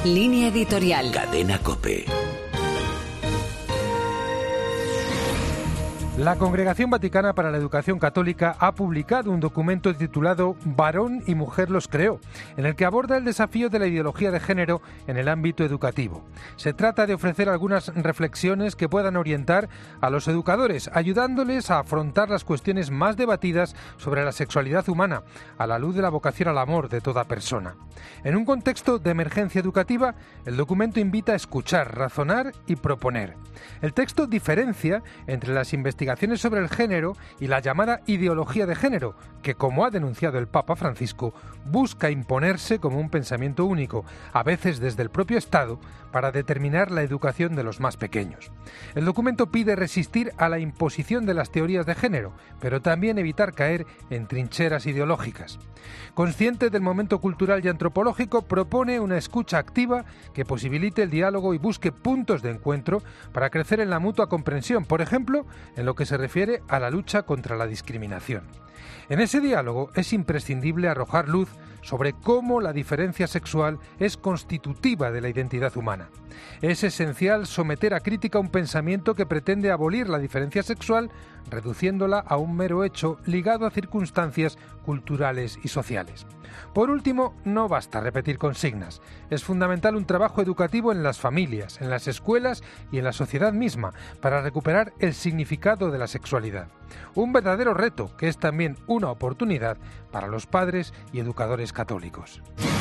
Línea editorial. Cadena COPE. La Congregación Vaticana para la Educación Católica ha publicado un documento titulado Varón y Mujer los creó, en el que aborda el desafío de la ideología de género en el ámbito educativo. Se trata de ofrecer algunas reflexiones que puedan orientar a los educadores, ayudándoles a afrontar las cuestiones más debatidas sobre la sexualidad humana, a la luz de la vocación al amor de toda persona. En un contexto de emergencia educativa, el documento invita a escuchar, razonar y proponer. El texto diferencia entre las investigaciones sobre el género y la llamada ideología de género, que, como ha denunciado el Papa Francisco, busca imponerse como un pensamiento único, a veces desde el propio Estado, para determinar la educación de los más pequeños. El documento pide resistir a la imposición de las teorías de género, pero también evitar caer en trincheras ideológicas. Consciente del momento cultural y antropológico, propone una escucha activa que posibilite el diálogo y busque puntos de encuentro para crecer en la mutua comprensión, por ejemplo, en lo que se refiere a la lucha contra la discriminación. En ese diálogo es imprescindible arrojar luz sobre cómo la diferencia sexual es constitutiva de la identidad humana. Es esencial someter a crítica un pensamiento que pretende abolir la diferencia sexual, reduciéndola a un mero hecho ligado a circunstancias culturales y sociales. Por último, no basta repetir consignas. Es fundamental un trabajo educativo en las familias, en las escuelas y en la sociedad misma para recuperar el significado de la sexualidad. Un verdadero reto que es también una oportunidad para los padres y educadores católicos.